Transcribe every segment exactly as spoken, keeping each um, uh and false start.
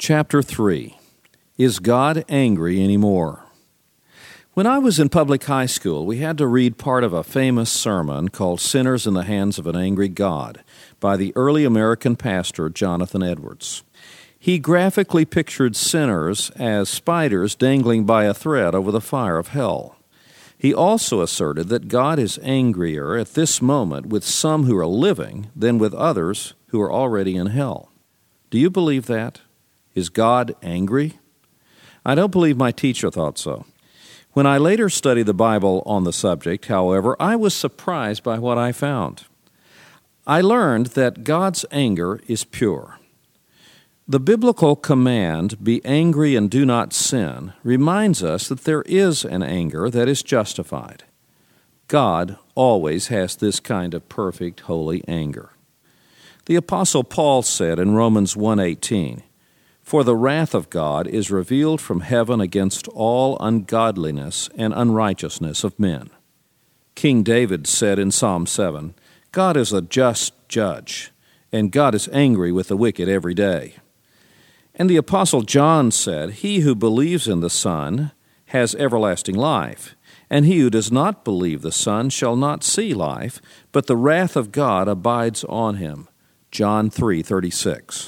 Chapter three. Is God Angry Anymore? When I was in public high school, we had to read part of a famous sermon called Sinners in the Hands of an Angry God by the early American pastor Jonathan Edwards. He graphically pictured sinners as spiders dangling by a thread over the fire of hell. He also asserted that God is angrier at this moment with some who are living than with others who are already in hell. Do you believe that? Is God angry? I don't believe my teacher thought so. When I later studied the Bible on the subject, however, I was surprised by what I found. I learned that God's anger is pure. The biblical command, "Be angry and do not sin," reminds us that there is an anger that is justified. God always has this kind of perfect, holy anger. The Apostle Paul said in Romans one eighteen, "For the wrath of God is revealed from heaven against all ungodliness and unrighteousness of men." King David said in Psalm seven, "God is a just judge, and God is angry with the wicked every day." And the Apostle John said, "He who believes in the Son has everlasting life, and he who does not believe the Son shall not see life, but the wrath of God abides on him." John three thirty-six.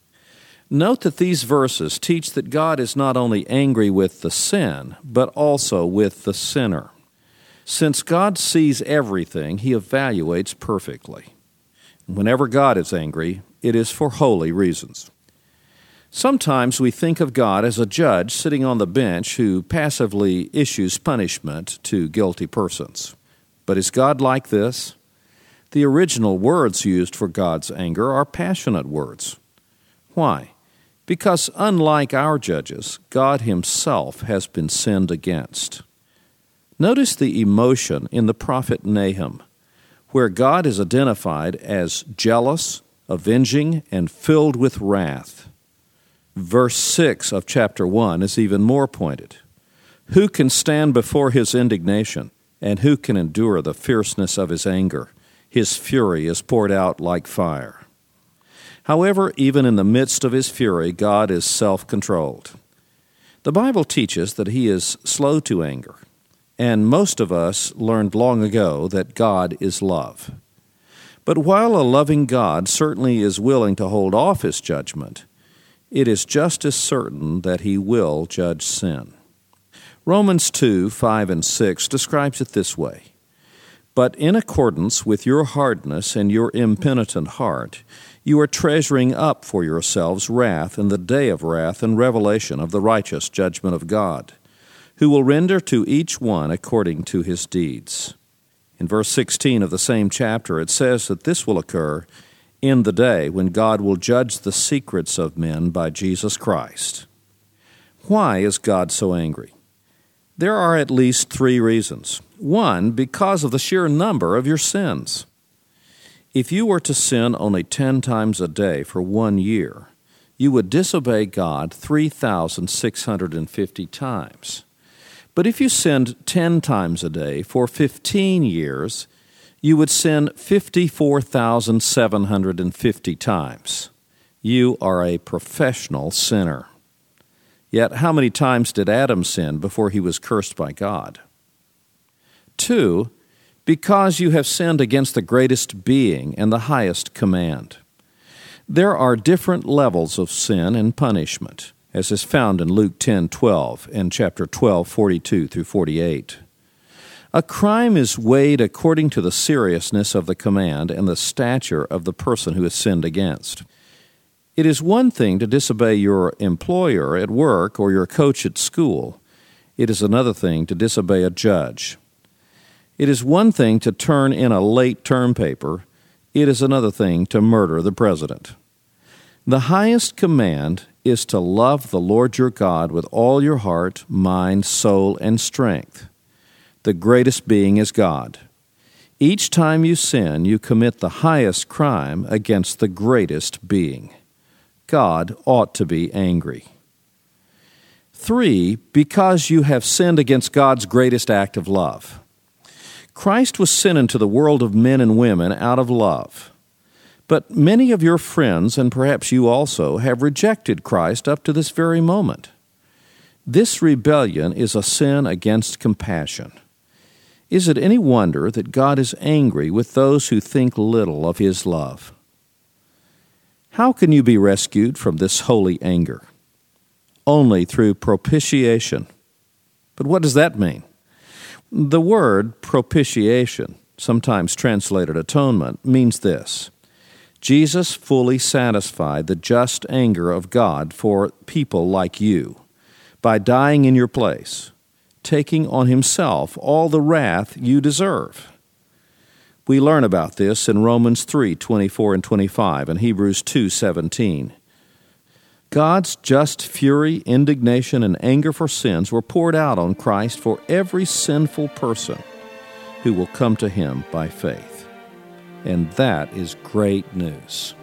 Note that these verses teach that God is not only angry with the sin, but also with the sinner. Since God sees everything, he evaluates perfectly. Whenever God is angry, it is for holy reasons. Sometimes we think of God as a judge sitting on the bench who passively issues punishment to guilty persons. But is God like this? The original words used for God's anger are passionate words. Why? Because unlike our judges, God himself has been sinned against. Notice the emotion in the prophet Nahum, where God is identified as jealous, avenging, and filled with wrath. Verse six of chapter one is even more pointed. "Who can stand before his indignation, and who can endure the fierceness of his anger? His fury is poured out like fire." However, even in the midst of his fury, God is self-controlled. The Bible teaches that he is slow to anger, and most of us learned long ago that God is love. But while a loving God certainly is willing to hold off his judgment, it is just as certain that he will judge sin. Romans two, five and six describes it this way, "But in accordance with your hardness and your impenitent heart, you are treasuring up for yourselves wrath in the day of wrath and revelation of the righteous judgment of God, who will render to each one according to his deeds." In verse sixteen of the same chapter, it says that this will occur in the day when God will judge the secrets of men by Jesus Christ. Why is God so angry? There are at least three reasons. One, because of the sheer number of your sins. If you were to sin only ten times a day for one year, you would disobey God three thousand six hundred fifty times. But if you sinned ten times a day for fifteen years, you would sin fifty-four thousand seven hundred fifty times. You are a professional sinner. Yet how many times did Adam sin before he was cursed by God? Two, because you have sinned against the greatest being and the highest command. There are different levels of sin and punishment, as is found in Luke ten twelve and chapter twelve, forty-two through forty-eight. A crime is weighed according to the seriousness of the command and the stature of the person who is sinned against. It is one thing to disobey your employer at work or your coach at school. It is another thing to disobey a judge. It is one thing to turn in a late term paper. It is another thing to murder the president. The highest command is to love the Lord your God with all your heart, mind, soul, and strength. The greatest being is God. Each time you sin, you commit the highest crime against the greatest being. God ought to be angry. Three, because you have sinned against God's greatest act of love. Christ was sent into the world of men and women out of love. But many of your friends, and perhaps you also, have rejected Christ up to this very moment. This rebellion is a sin against compassion. Is it any wonder that God is angry with those who think little of His love? How can you be rescued from this holy anger? Only through propitiation. But what does that mean? The word propitiation, sometimes translated atonement, means this: Jesus fully satisfied the just anger of God for people like you by dying in your place, taking on Himself all the wrath you deserve. We learn about this in Romans three twenty-four and twenty-five and Hebrews two seventeen. God's just fury, indignation, and anger for sins were poured out on Christ for every sinful person who will come to Him by faith. And that is great news.